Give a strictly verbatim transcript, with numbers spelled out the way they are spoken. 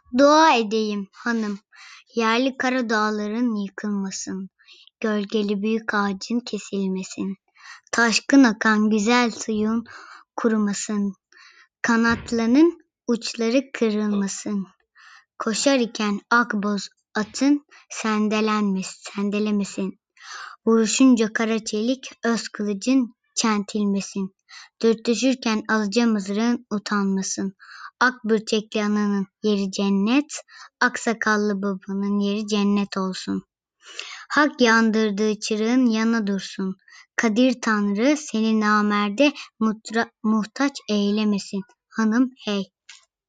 Dua edeyim hanım, yerli kara dağların yıkılmasın, gölgeli büyük ağacın kesilmesin, taşkın akan güzel suyun kurumasın, kanatlarının uçları kırılmasın, koşar iken akboz atın sendelenmesin, sendelemesin, vuruşunca kara çelik öz kılıcın çentilmesin, dürtüşürken alıca mızrağın utanmasın, ak bürçekli ananın yeri cennet, ak sakallı babanın yeri cennet olsun. Hak yandırdığı çırağın yana dursun, Kadir Tanrı seni namerde mutra, muhtaç eylemesin, hanım hey.